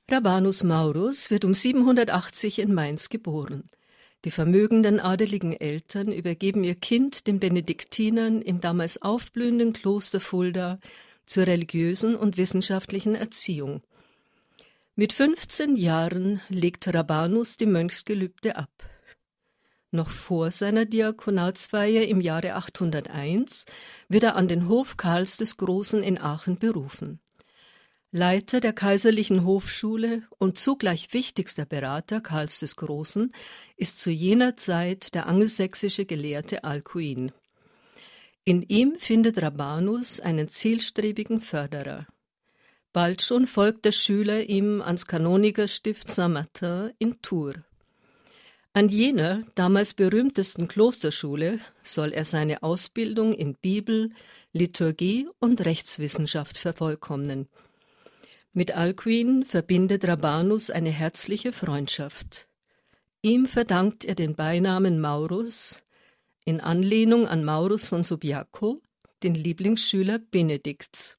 Rabanus Maurus wird um 780 in Mainz geboren. Die vermögenden adeligen Eltern übergeben ihr Kind den Benediktinern im damals aufblühenden Kloster Fulda zur religiösen und wissenschaftlichen Erziehung. Mit 15 Jahren legt Rabanus die Mönchsgelübde ab. Noch vor seiner Diakonatsweihe im Jahre 801 wird er an den Hof Karls des Großen in Aachen berufen. Leiter der kaiserlichen Hofschule und zugleich wichtigster Berater Karls des Großen ist zu jener Zeit der angelsächsische Gelehrte Alkuin. In ihm findet Rabanus einen zielstrebigen Förderer. Bald schon folgt der Schüler ihm ans Kanonikerstift Saint-Martin in Tours. An jener damals berühmtesten Klosterschule soll er seine Ausbildung in Bibel, Liturgie und Rechtswissenschaft vervollkommnen. Mit Alkuin verbindet Rabanus eine herzliche Freundschaft. Ihm verdankt er den Beinamen Maurus, in Anlehnung an Maurus von Subiaco, den Lieblingsschüler Benedikts.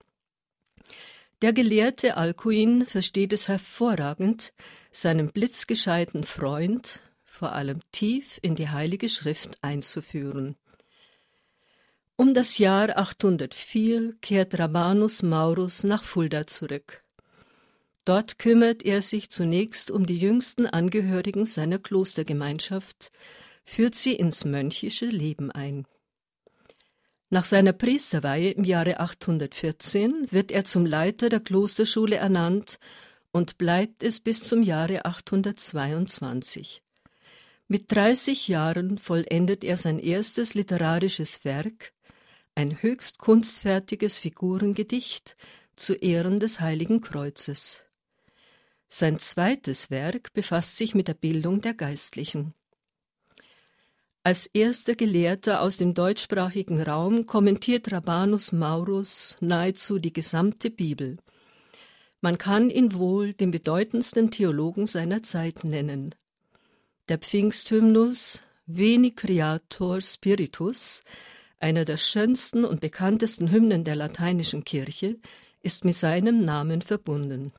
Der Gelehrte Alkuin versteht es hervorragend, seinen blitzgescheiten Freund vor allem tief in die Heilige Schrift einzuführen. Um das Jahr 804 kehrt Rabanus Maurus nach Fulda zurück. Dort kümmert er sich zunächst um die jüngsten Angehörigen seiner Klostergemeinschaft, führt sie ins mönchische Leben ein. Nach seiner Priesterweihe im Jahre 814 wird er zum Leiter der Klosterschule ernannt und bleibt es bis zum Jahre 822. Mit 30 Jahren vollendet er sein erstes literarisches Werk, ein höchst kunstfertiges Figurengedicht zu Ehren des Heiligen Kreuzes. Sein zweites Werk befasst sich mit der Bildung der Geistlichen. Als erster Gelehrter aus dem deutschsprachigen Raum kommentiert Rabanus Maurus nahezu die gesamte Bibel. Man kann ihn wohl den bedeutendsten Theologen seiner Zeit nennen. Der Pfingsthymnus Veni Creator Spiritus, einer der schönsten und bekanntesten Hymnen der lateinischen Kirche, ist mit seinem Namen verbunden.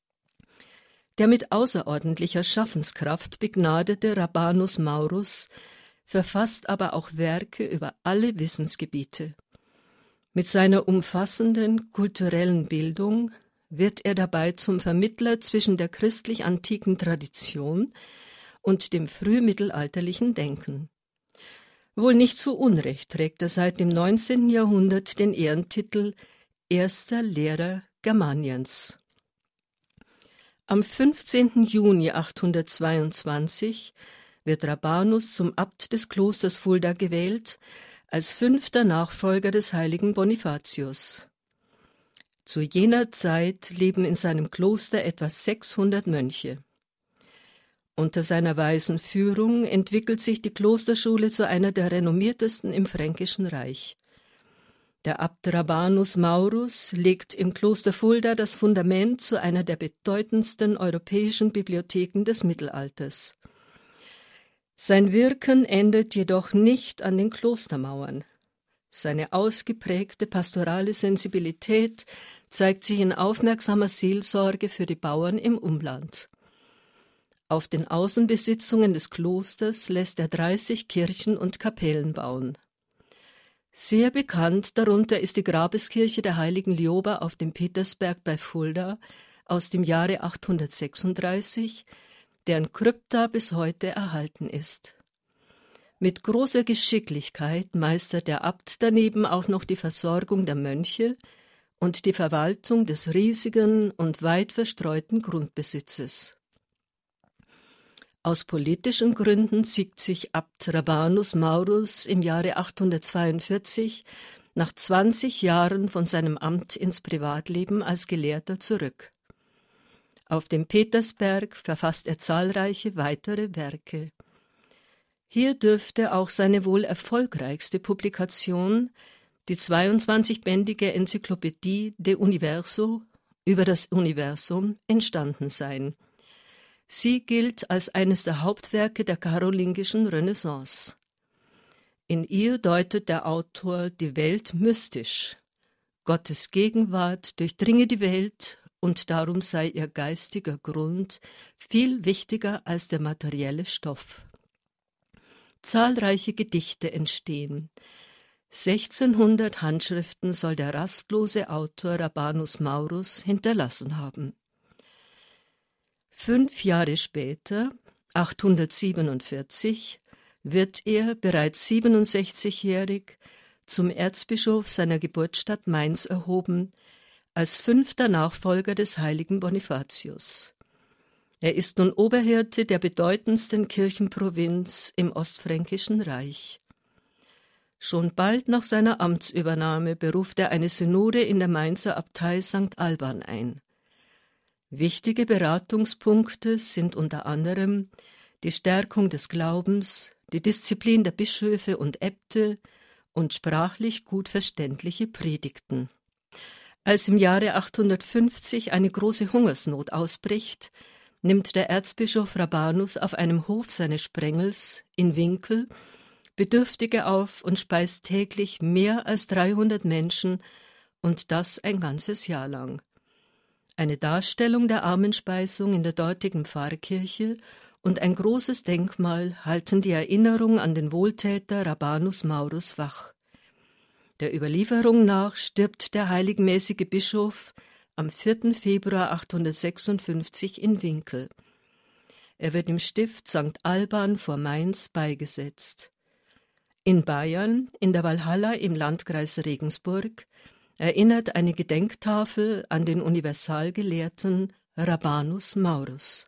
Der mit außerordentlicher Schaffenskraft begnadete Rabanus Maurus verfasst aber auch Werke über alle Wissensgebiete. Mit seiner umfassenden kulturellen Bildung wird er dabei zum Vermittler zwischen der christlich-antiken Tradition und dem frühmittelalterlichen Denken. Wohl nicht zu Unrecht trägt er seit dem 19. Jahrhundert den Ehrentitel Erster Lehrer Germaniens. Am 15. Juni 822 wird Rabanus zum Abt des Klosters Fulda gewählt, als 5. Nachfolger des heiligen Bonifatius. Zu jener Zeit leben in seinem Kloster etwa 600 Mönche. Unter seiner weisen Führung entwickelt sich die Klosterschule zu einer der renommiertesten im Fränkischen Reich. Der Abt Rabanus Maurus legt im Kloster Fulda das Fundament zu einer der bedeutendsten europäischen Bibliotheken des Mittelalters. Sein Wirken endet jedoch nicht an den Klostermauern. Seine ausgeprägte pastorale Sensibilität zeigt sich in aufmerksamer Seelsorge für die Bauern im Umland. Auf den Außenbesitzungen des Klosters lässt er 30 Kirchen und Kapellen bauen. Sehr bekannt darunter ist die Grabeskirche der heiligen Lioba auf dem Petersberg bei Fulda aus dem Jahre 836, deren Krypta bis heute erhalten ist. Mit großer Geschicklichkeit meistert der Abt daneben auch noch die Versorgung der Mönche und die Verwaltung des riesigen und weit verstreuten Grundbesitzes. Aus politischen Gründen zieht sich Abt Rabanus Maurus im Jahre 842 nach 20 Jahren von seinem Amt ins Privatleben als Gelehrter zurück. Auf dem Petersberg verfasst er zahlreiche weitere Werke. Hier dürfte auch seine wohl erfolgreichste Publikation, die 22-bändige Enzyklopädie De Universo über das Universum, entstanden sein. Sie gilt als eines der Hauptwerke der karolingischen Renaissance. In ihr deutet der Autor die Welt mystisch. Gottes Gegenwart durchdringe die Welt und darum sei ihr geistiger Grund viel wichtiger als der materielle Stoff. Zahlreiche Gedichte entstehen. 1600 Handschriften soll der rastlose Autor Rabanus Maurus hinterlassen haben. 5 Jahre später, 847, wird er, bereits 67-jährig, zum Erzbischof seiner Geburtsstadt Mainz erhoben, als 5. Nachfolger des heiligen Bonifatius. Er ist nun Oberhirte der bedeutendsten Kirchenprovinz im Ostfränkischen Reich. Schon bald nach seiner Amtsübernahme beruft er eine Synode in der Mainzer Abtei St. Alban ein. Wichtige Beratungspunkte sind unter anderem die Stärkung des Glaubens, die Disziplin der Bischöfe und Äbte und sprachlich gut verständliche Predigten. Als im Jahre 850 eine große Hungersnot ausbricht, nimmt der Erzbischof Rabanus auf einem Hof seines Sprengels in Winkel Bedürftige auf und speist täglich mehr als 300 Menschen, und das ein ganzes Jahr lang. Eine Darstellung der Armenspeisung in der dortigen Pfarrkirche und ein großes Denkmal halten die Erinnerung an den Wohltäter Rabanus Maurus wach. Der Überlieferung nach stirbt der heiligenmäßige Bischof am 4. Februar 856 in Winkel. Er wird im Stift St. Alban vor Mainz beigesetzt. In Bayern, in der Walhalla im Landkreis Regensburg, erinnert eine Gedenktafel an den Universalgelehrten Rabanus Maurus.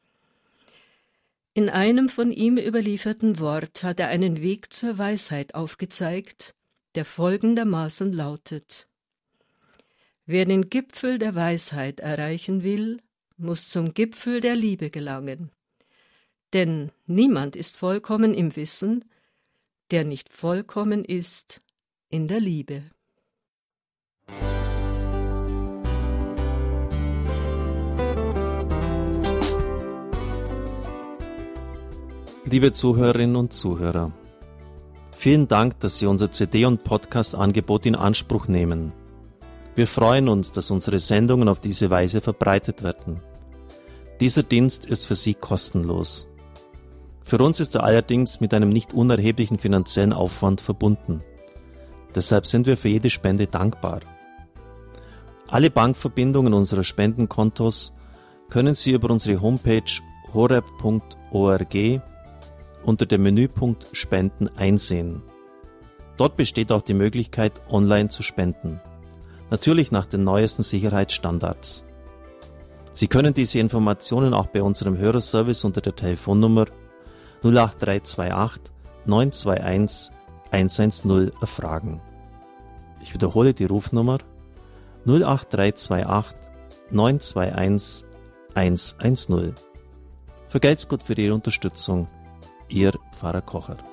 In einem von ihm überlieferten Wort hat er einen Weg zur Weisheit aufgezeigt, der folgendermaßen lautet: Wer den Gipfel der Weisheit erreichen will, muss zum Gipfel der Liebe gelangen. Denn niemand ist vollkommen im Wissen, der nicht vollkommen ist in der Liebe. Liebe Zuhörerinnen und Zuhörer, vielen Dank, dass Sie unser CD- und Podcast-Angebot in Anspruch nehmen. Wir freuen uns, dass unsere Sendungen auf diese Weise verbreitet werden. Dieser Dienst ist für Sie kostenlos. Für uns ist er allerdings mit einem nicht unerheblichen finanziellen Aufwand verbunden. Deshalb sind wir für jede Spende dankbar. Alle Bankverbindungen unserer Spendenkontos können Sie über unsere Homepage horeb.org unter dem Menüpunkt Spenden einsehen. Dort besteht auch die Möglichkeit, online zu spenden. Natürlich nach den neuesten Sicherheitsstandards. Sie können diese Informationen auch bei unserem Hörerservice unter der Telefonnummer 08328 921 110 erfragen. Ich wiederhole die Rufnummer 08328 921 110. Vergelt's Gott für Ihre Unterstützung. Ihr Pfarrer Kocher.